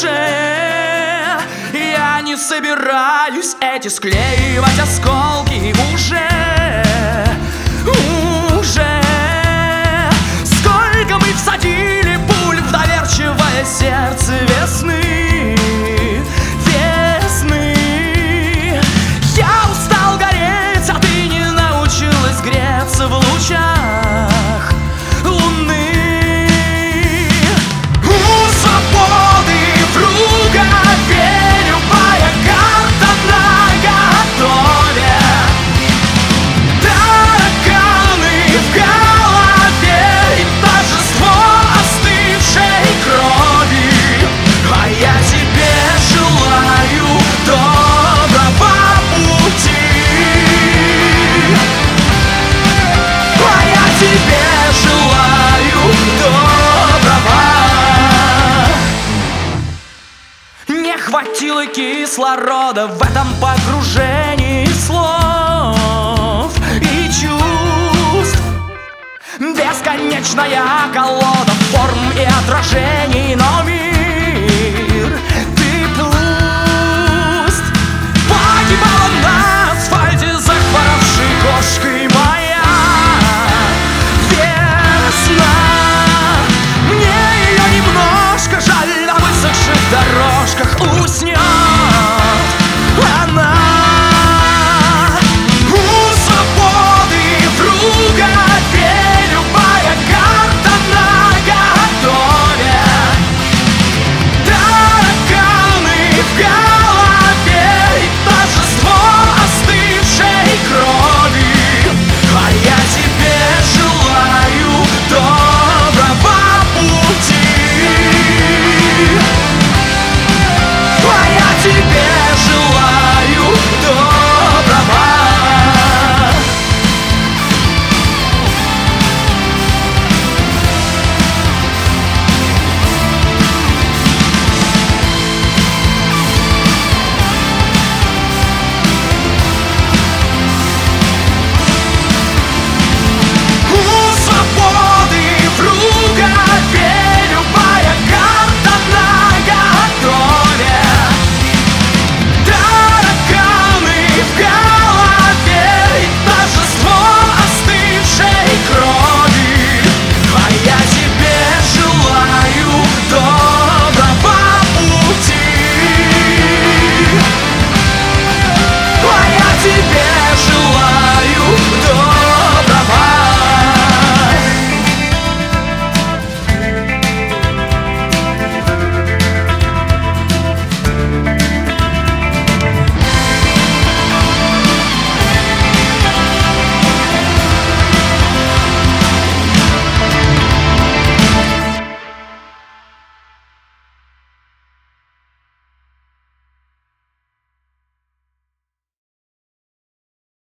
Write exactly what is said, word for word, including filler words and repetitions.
уже я не собираюсь эти склеивать осколки уже, уже. Сколько мы всадили пуль в доверчивое сердце весны, весны. Я устал гореть, а ты не научилась греться в лучах луны. У свободы в рукаве любая карта наготове. Тараканы в голове и торжество остывшей крови. А я тебе желаю доброго пути. А я тебе желаю доброго. Не хватило кислорода в этом погружении слов и чувств. Бесконечная колода форм и отражений